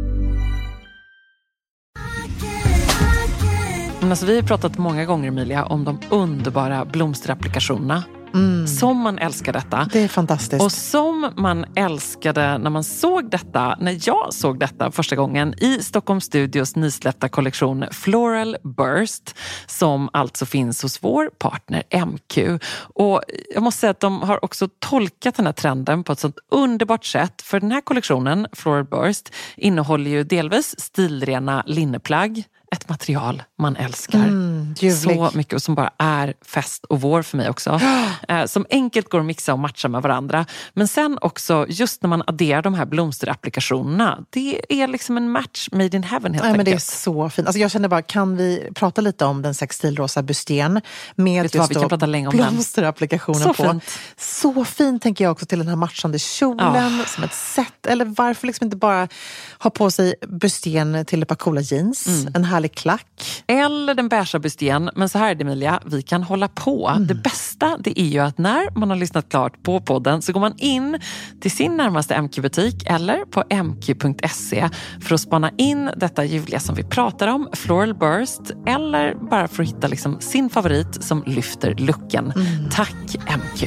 Alltså, vi har pratat många gånger, Emilia, om de underbara blomsterapplikationerna. Mm. Som man älskar detta. Det är fantastiskt. Och som man älskade när man såg detta, när jag såg detta första gången i Stockholm Studios nysläppta kollektion Floral Burst, som alltså finns hos vår partner M Q. Och jag måste säga att de har också tolkat den här trenden på ett sånt underbart sätt. För den här kollektionen, Floral Burst, innehåller ju delvis stilrena linneplagg. Ett material man älskar mm, så mycket och som bara är fest och vår för mig också. Eh, som enkelt går att mixa och matcha med varandra. Men sen också, just när man adderar de här blomsterapplikationerna, det är liksom en match made in heaven helt Nej, enkelt. Men det är så fint. Alltså jag känner bara, kan vi prata lite om den sextilrosa busten med Vet just vad, vi kan prata länge om blomsterapplikationen så på. Fint. Så fint tänker jag också till den här matchande kjolen oh. som ett set. Eller varför liksom inte bara ha på sig busten till ett par coola jeans, mm. en härlig klack. Eller den beiga busten. Men så här är det, Emilia, vi kan hålla på. Mm. Det bästa det är ju att när man har lyssnat klart på podden så går man in till sin närmaste M Q-butik eller på m q punkt se för att spana in detta ljuvliga som vi pratar om, Floral Burst, eller bara för att hitta liksom sin favorit som lyfter looken. Mm. Tack M Q!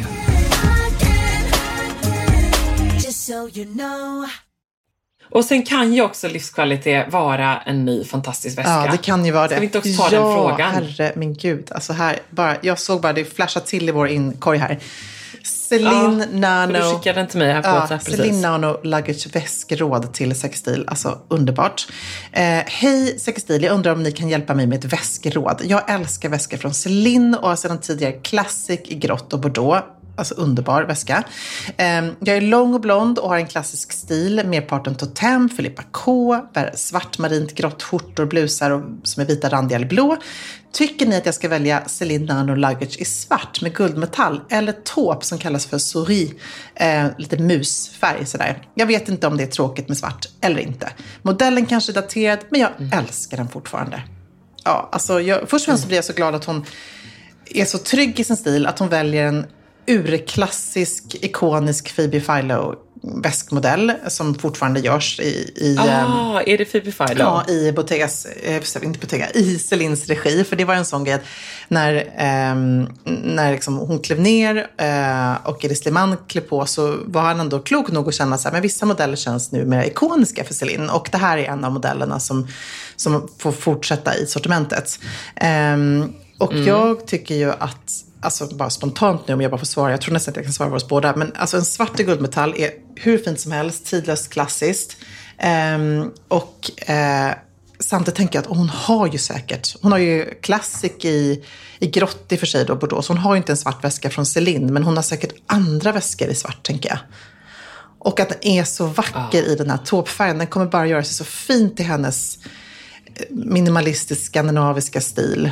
Just so you know. Och sen kan ju också livskvalitet vara en ny fantastisk väska. Ja, det kan ju vara det. Ska vi inte också ta ja, den frågan? Herre, min gud. Alltså här, bara, jag såg bara det flasha till i vår inkorg här. Celine ja, Nano. Du skickade den till mig här på ja, WhatsApp. Celine Nano luggage väskråd till Sextil. Alltså underbart. Eh, Hej Sextil, jag undrar om ni kan hjälpa mig med ett väskråd. Jag älskar väskor från Celine och har sedan tidigare Classic i grått och bordeaux. Alltså underbar väska. Jag är lång och blond och har en klassisk stil. Merparten Totem, Filippa K, svart marint, grått skjortor, blusar och, som är vita, randiga eller blå. Tycker ni att jag ska välja Celine Nano luggage i svart med guldmetall eller taupe som kallas för souris, eh, lite musfärg sådär. Jag vet inte om det är tråkigt med svart eller inte. Modellen kanske är daterad, men jag mm. älskar den fortfarande. Ja, alltså jag, först och främst blir jag så glad att hon är så trygg i sin stil att hon väljer en urklassisk, ikonisk Phoebe Philo väskmodell som fortfarande görs i... i ah, är det Phoebe Philo? Ja, i Bottegas, eh, inte Bottega, i Celines regi. För det var en sån grej när, eh, när liksom hon klev ner eh, och Eddie Sliman klev på, så var han ändå klok nog att känna så här, men vissa modeller känns nu mer ikoniska för Celine. Och det här är en av modellerna som, som får fortsätta i sortimentet. Eh, och mm. jag tycker ju att, alltså bara spontant nu om jag bara får svara, jag tror nästan att jag kan svara på oss båda, men alltså en svart i guldmetall är hur fint som helst, tidlöst, klassiskt. Um, och uh, samtidigt tänker jag att hon har ju säkert, hon har ju Classic i, i grått i för sig då, Bordeaux, så hon har ju inte en svart väska från Celine, men hon har säkert andra väskor i svart, tänker jag. Och att den är så vacker ah. i den här taupefärgen, den kommer bara göra sig så fint i hennes minimalistisk skandinaviska stil.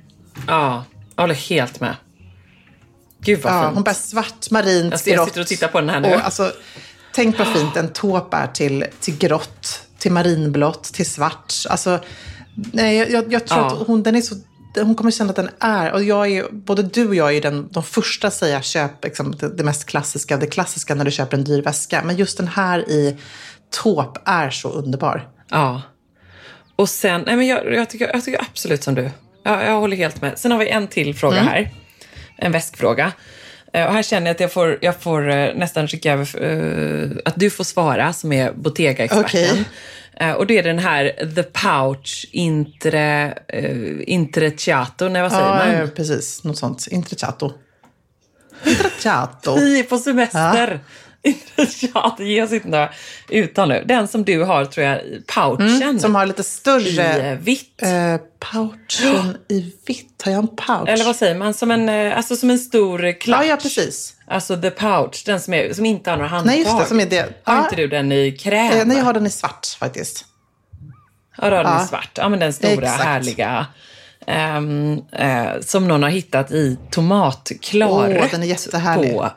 Ja, jag håller helt med. Gud vad ja, fint. Hon bär svart, marint, jag, jag sitter och tittar på den här nu. Och, alltså, tänk vad fint en taupe är till, till grått, till marinblått, till svart. Alltså, nej, jag, jag, jag tror ja. att hon, den är så, hon kommer känna att den är, och jag är, både du och jag är den, de första att säga köp liksom, det, det mest klassiska, det klassiska när du köper en dyr väska. Men just den här i taupe är så underbar. Ja. Och sen, nej men jag, jag, tycker, jag tycker absolut som du. Ja, jag håller helt med. Sen har vi en till fråga mm. här. En väskfråga. Och här känner jag att jag får, jag får nästan skicka över uh, att du får svara som är Bottega-experten. Okay. Uh, och det är den här The Pouch Intre, uh, Intrecciato. Nej, vad säger ja, man? Ja, precis. Något sånt. Intrecciato. Intrecciato. Vi är på semester. Ja. Intrecciato, ge oss inte några utan nu. Den som du har, tror jag, pouchen. Mm, som har lite större... I vitt. Uh, pouchen i vitt. Har jag en pouch? Eller vad säger man? Som en, alltså som en stor klatsch. Ja, ja, precis. Alltså the pouch, den som, är, som inte har några handtag. Nej, just det, som är det. Har ja. inte du den i kräm? Eh, nej, jag har den i svart faktiskt. Ja, du har den ja. i svart. Ja, men den stora, exakt. härliga. Um, uh, som någon har hittat i tomatklarrött. Åh, den är jättehärlig. På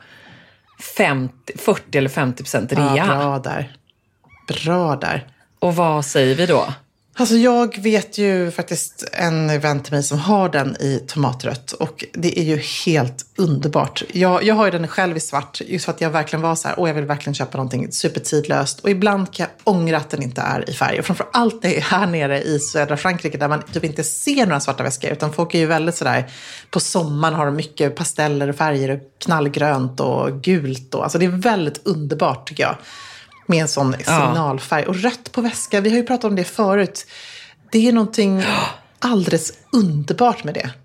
femtio, fyrtio eller femtio procent rea. Ja, bra där. Bra där. Och vad säger vi då? Alltså jag vet ju faktiskt en vän till mig som har den i tomatrött och det är ju helt underbart. Jag, jag har ju den själv i svart just för att jag verkligen var så här, åh jag vill verkligen köpa någonting supertidlöst och ibland kan jag ångra att den inte är i färg. Och framförallt det är här nere i södra Frankrike där man typ inte ser några svarta väskor utan folk är ju väldigt sådär, på sommaren har de mycket pasteller och färger och knallgrönt och gult och alltså det är väldigt underbart tycker jag. Med en sån signalfärg. Och rött på väska, vi har ju pratat om det förut. Det är någonting alldeles underbart med det.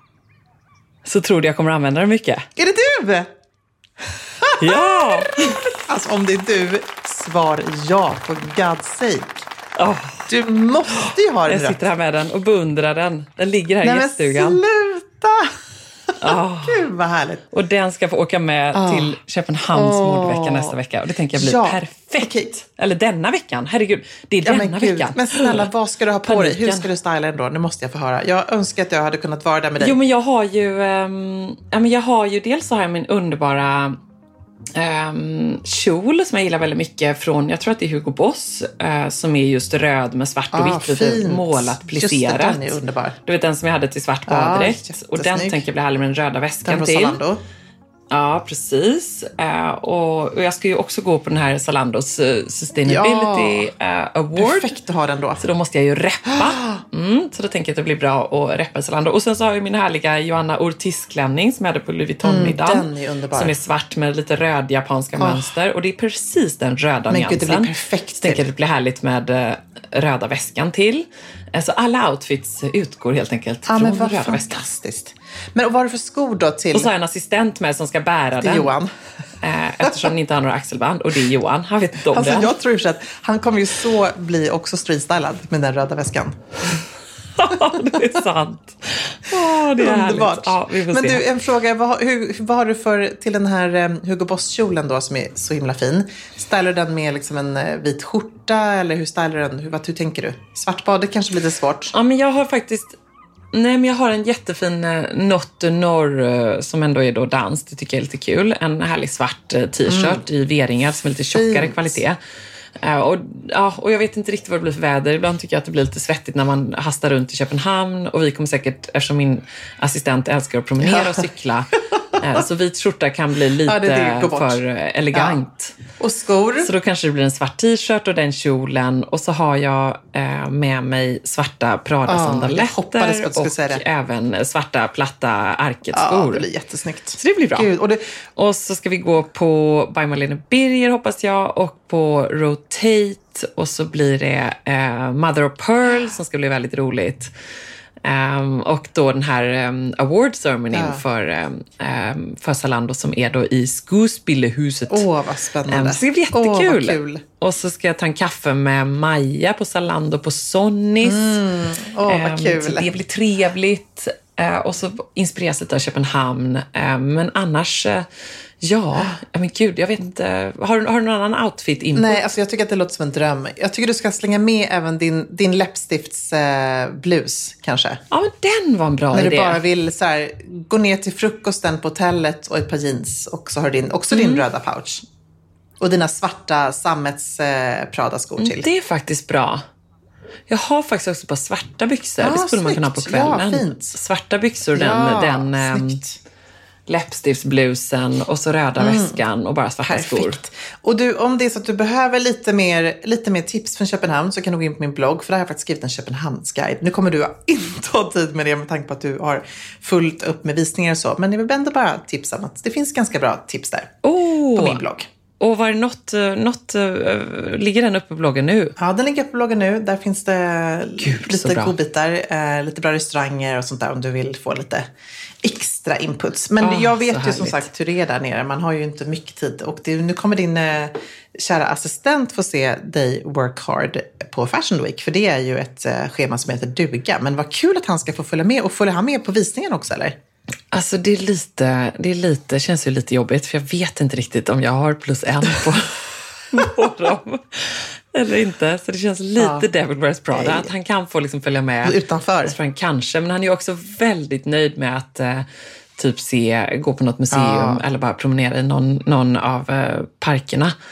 Så tror du jag kommer använda det mycket? Är det du? Ja! Alltså om det är du, svar ja, for God's sake. Oh. Du måste ju ha den. Jag sitter här med den och beundrar den. Den ligger här Nej, i gäststugan. Men sluta! Oh. Gud vad härligt. Och den ska få åka med oh. till Köpenhamns oh. modevecka nästa vecka. Och det tänker jag blir ja. perfekt. Okay. Eller denna veckan. Herregud, det är ja, denna men veckan. Men snälla, vad ska du ha på Paniken. dig? Hur ska du styla den då? Nu måste jag få höra. Jag önskar att jag hade kunnat vara där med dig. Jo, men jag har ju... Um, ja, men jag har ju dels så har jag min underbara... Um, kjol som jag gillar väldigt mycket från, jag tror att det är Hugo Boss uh, som är just röd med svart och ah, vitt lite målat, plisserat. Den är underbar. Du vet den som jag hade till svart baddräkt ah, och den tänker jag bli härlig med den röda väskan den till. Zalando. Ja, precis. Uh, och, och jag ska ju också gå på den här Zalandos uh, Sustainability ja, uh, Award. Perfekt att ha den då. Så då måste jag ju reppa. Mm, så då tänker jag att det blir bra att reppa Zalando. Och sen så har jag min härliga Johanna Ortiz-klänning som jag hade på Louis Vuitton-middagen. Mm, den är underbar. Som är svart med lite röd japanska oh. mönster. Och det är precis den röda Men nyansen. Gud, det blir perfekt. Så tänker jag att det blir härligt med uh, röda väskan till. Alltså alla outfits utgår helt enkelt ja, från men vad röda fantastiskt. Väskan. Men vad har du för skor då till? Och så har jag en assistent med som ska bära den. Johan. Eftersom ni inte har några axelband. Och det är Johan. Han vet inte om alltså, det. Jag tror att han kommer ju så bli också streetstylad med den röda väskan. Ja, det är sant. Oh, det är underbart. Ja, vi får Men se. du, en fråga. Vad, hur, vad har du för till den här um, Hugo Boss-kjolen då som är så himla fin? Stylar du den med liksom en uh, vit skjorta eller hur stylar du den? Hur, vad, hur tänker du? Svartbadet kanske blir lite svårt. Ja, men jag har faktiskt... Nej, men jag har en jättefin uh, Notte Norr uh, som ändå är då dans. Det tycker jag är lite kul. En härlig svart uh, t-shirt mm. i V-ringar som är lite tjockare Fint. kvalitet. Uh, och, ja, och jag vet inte riktigt vad det blir för väder. Ibland tycker jag att det blir lite svettigt när man hastar runt i Köpenhamn. Och vi kommer säkert, eftersom min assistent älskar att promenera och cykla. uh, så vit skjorta kan bli lite ja, det det för uh, elegant. Ja. Och skor? Så då kanske det blir en svart t-shirt och den kjolen. Och så har jag uh, med mig svarta Prada-sandaletter. Oh, och även svarta platta arketskor. Ja, det blir jättesnyggt. Så det blir bra. Gud, och, det... och så ska vi gå på By Marlene Birger hoppas jag. Och på Rotate och så blir det uh, Mother of Pearl som ska bli väldigt roligt. Um, och då den här um, award ceremony ja. för, um, för Zalando som är då i Skuespillehuset. Åh, oh, vad spännande. Um, så det blir jättekul. Oh, kul. Och så ska jag ta en kaffe med Maja på Zalando på Sonnis. Mm. Åh, oh, vad um, kul. Så det blir trevligt. Uh, och så inspireras lite av Köpenhamn. Uh, men annars... Uh, Ja, men gud, jag vet inte. Har, har du någon annan outfit input? Nej, alltså jag tycker att det låter som en dröm. Jag tycker du ska slänga med även din, din läppstiftsblus, eh, kanske. Ja, men den var en bra När idé. När du bara vill så här, gå ner till frukosten på hotellet och ett par jeans. Och så har du din, också mm. din röda pouch. Och dina svarta sammets eh, Prada-skor till. Det är faktiskt bra. Jag har faktiskt också bara svarta byxor. Ja, det skulle snyggt. Man kunna ha på kvällen. Ja, fint. Svarta byxor, den... Ja, den ehm, läppstiftsblusen och så röda mm. väskan och bara svarta Perfekt. skor. Och du, om det är så att du behöver lite mer, lite mer tips från Köpenhamn så kan du gå in på min blogg för där har jag faktiskt skrivit en Köpenhamnsguide. Nu kommer du inte ha tid med det med tanke på att du har fullt upp med visningar och så. Men jag vill ändå bara tipsa om att det finns ganska bra tips där oh. på min blogg. Och var det något, något uh, ligger den uppe på bloggen nu? Ja, den ligger på bloggen nu. Där finns det Gud, lite godbitar, uh, lite bra restauranger och sånt där om du vill få lite extra inputs. Men oh, jag vet ju som sagt hur det är där nere. Man har ju inte mycket tid. Och det, nu kommer din uh, kära assistent få se dig work hard på Fashion Week. För det är ju ett uh, schema som heter duga. Men vad kul att han ska få följa med. Och följer han med på visningen också, eller? Alltså det är lite, det är lite, känns ju lite jobbigt för jag vet inte riktigt om jag har plus en på dem eller inte. Så det känns lite ja. Devil Wears Prada Nej. Att han kan få liksom följa med utanför. För han kanske, men han är ju också väldigt nöjd med att eh, typ se, gå på något museum ja. Eller bara promenera i någon, någon av eh, parkerna.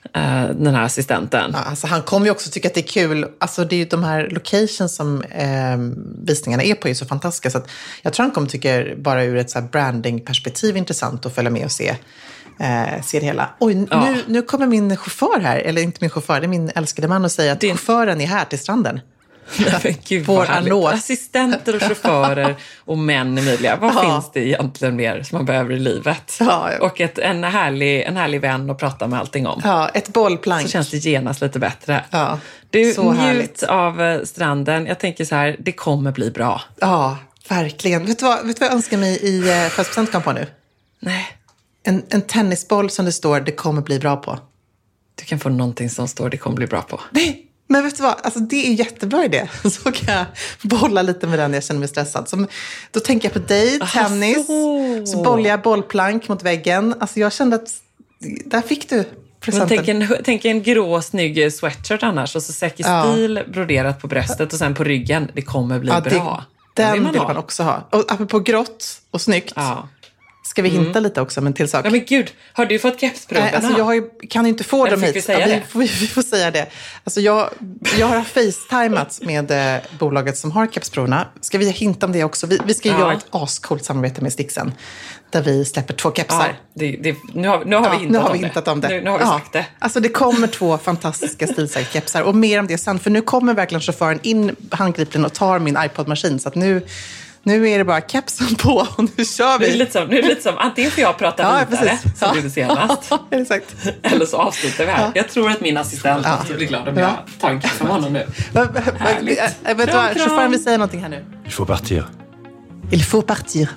uh, den här assistenten. Ja, alltså han kommer ju också tycka att det är kul. Alltså det är ju de här locations som eh, visningarna är på är så fantastiska. Så att jag tror han kommer tycka bara ur ett så här branding-perspektiv intressant att följa med och se, eh, se det hela. Oj, ja. nu, nu kommer min chaufför här. Eller inte min chaufför, det är min älskade man och säger att Din... chauffören är här till stranden. Gud, vad härligt. Assistenter och chaufförer och män, Emilia. Vad ja. finns det egentligen mer som man behöver i livet? Ja, ja. Och ett, en, härlig, en härlig vän att prata med allting om. Ja, ett bollplank. Så känns det genast lite bättre. Ja, du, så njut härligt. av stranden. Jag tänker så här, det kommer bli bra. Ja, verkligen. Vet du vad, vet du vad jag önskar mig i födelsedagspresent kom på nu? Nej. En, en tennisboll som det står, det kommer bli bra på. Du kan få någonting som står, det kommer bli bra på. Nej. Men vet du vad, alltså det är en jättebra idé. Så kan jag bolla lite med den när jag känner mig stressad. Som, då tänker jag på dig, tennis, Aha, så. så bollar jag bollplank mot väggen. Alltså jag kände att, där fick du presenten. Men tänk, en, tänk en grå, snygg sweatshirt annars. Och så säker stil ja. broderat på bröstet och sen på ryggen. Det kommer bli ja, bra. Det, den vill man, vill man också ha. Och apropå grått och snyggt. Ja. Ska vi hinta mm. lite också om en till sak? Ja men gud, har du fått kepsproverna? Nej, alltså jag har ju, kan ju inte få Eller dem hit. Vi, säga ja, det? Vi, vi, vi får säga det. Alltså jag, jag har facetimat med eh, bolaget som har kepsproverna. Ska vi hinta om det också? Vi, vi ska ju ja. göra ett ascoolt samarbete med Stixen. Där vi släpper två kepsar. Ja, det, det, nu har, nu har ja, vi hintat, nu har om, vi hintat det. om det. Nu, nu har vi ja. sagt det. Alltså det kommer två fantastiska stilsäkra kepsar. Och mer om det sen. För nu kommer verkligen chauffören in handgripligen och tar min iPod-maskin. Så att nu... Nu är det bara kepsen på och nu kör vi. Nu är det lite som, nu är det lite som antingen får jag prata ja, vidare, precis. som ja. du gjorde senast. Ja, exakt. Eller så avslutar vi här. Ja. Jag tror att min assistent ja. blir glad om jag ja. tar en kaffe med honom nu. Härligt. Äh, vet du vad, chauffören vill säga någonting här nu. Il faut partir. Il faut partir.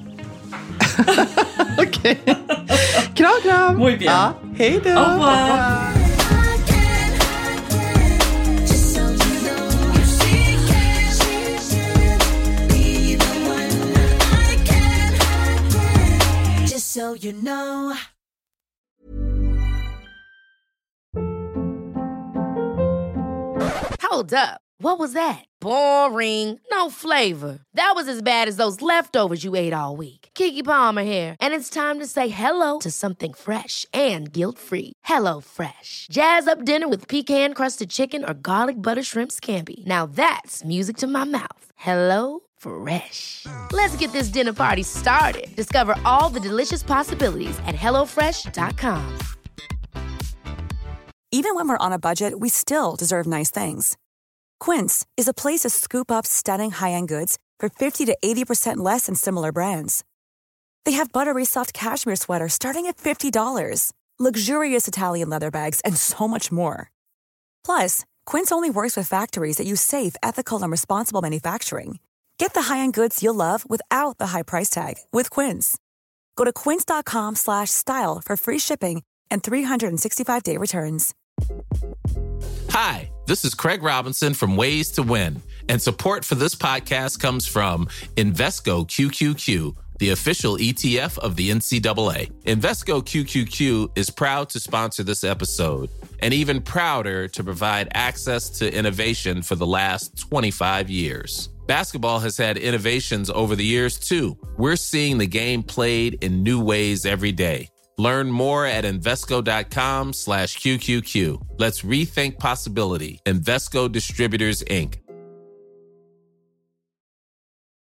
Okej. Okay. Kram, kram. Muy bien. Ja. Hej då. Au revoir. So you know. Hold up. What was that? Boring. No flavor. That was as bad as those leftovers you ate all week. Keke Palmer here, and it's time to say hello to something fresh and guilt-free. Hello Fresh. Jazz up dinner with pecan-crusted chicken or garlic butter shrimp scampi. Now that's music to my mouth. Hello Fresh. Let's get this dinner party started. Discover all the delicious possibilities at hello fresh dot com. Even when we're on a budget, we still deserve nice things. Quince is a place to scoop up stunning high-end goods for fifty to eighty percent less than similar brands. They have buttery soft cashmere sweaters starting at fifty dollars, luxurious Italian leather bags, and so much more. Plus, Quince only works with factories that use safe, ethical, and responsible manufacturing. Get the high-end goods you'll love without the high price tag with Quince. Go to quince.com slash style for free shipping and three sixty-five day returns. Hi, this is Craig Robinson from Ways to Win, and support for this podcast comes from Invesco Q Q Q, the official E T F of the N C double A. Invesco Q Q Q is proud to sponsor this episode, and even prouder to provide access to innovation for the last twenty-five years. Basketball has had innovations over the years, too. We're seeing the game played in new ways every day. Learn more at Invesco.com slash QQQ. Let's rethink possibility. Invesco Distributors, Incorporated.